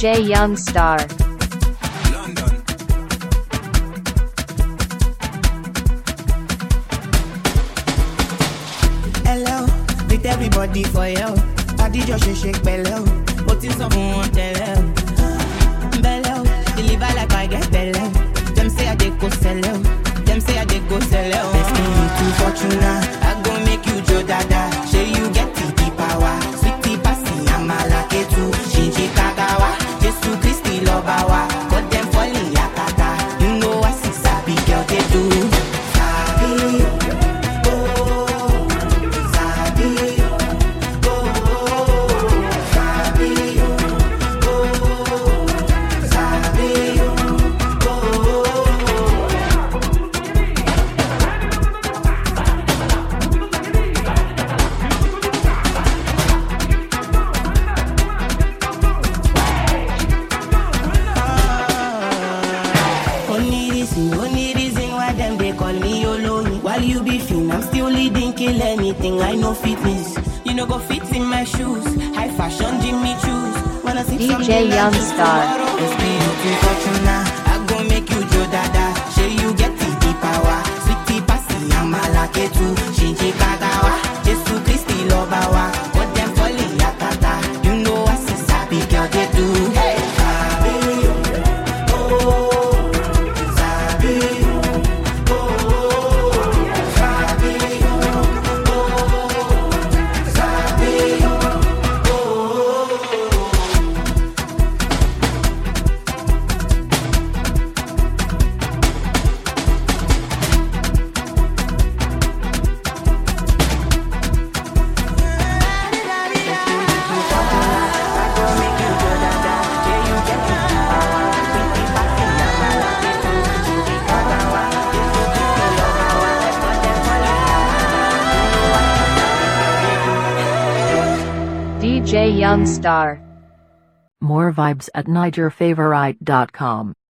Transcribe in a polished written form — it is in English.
DJ Youngstar. London. Hello, with everybody for you. Body just shake bello. But it's someone tell you. Bello, deliver like I get bello. Them say I dey go sell out. Them say I dey go sell out. Best me to fortuna. I go make you Joe Dada. Say you get the power. Sweetie passy, I'm a lucky too. Shinji Kagawa, Jesus Christi Lobawa. Got them falling yakata. You know what she sabi girl they do. Sabi, oh, sabi, oh, sabi, oh, sabi, Only reason why them they call me Yolo. While you be fin, I'm still leading, kill anything. I know fitness. You know go fit in my shoes. High fashion, Jimmy choose. Wanna see DJ Youngstar. I go make you Joe Dada. Say you get the power. Sweetie passy, I'm a lucky too. Shinji Kagawa, Jesus Christi Lobawa. Got them falling yakata. You know what she sabi girl they do. Hey, sabi, oh, sabi, oh, sabi, oh, sabi, oh. DJ Youngstar. More vibes at NigerFavorite.com.